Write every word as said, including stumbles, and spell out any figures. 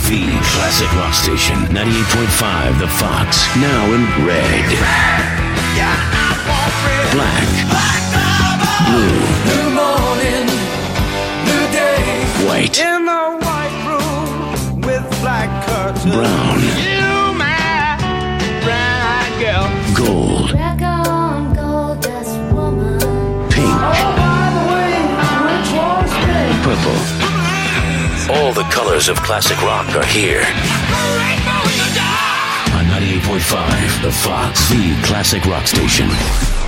The classic rock station, ninety-eight point five The Fox. Now in red, black, blue, New morning, new day. white, In the white room with black curtains. brown, You, my brown girl. gold, Back on gold dust woman. pink, By the way, which one's pink? purple. All the colors of classic rock are here. On ninety-eight point five The Fox, the classic rock station.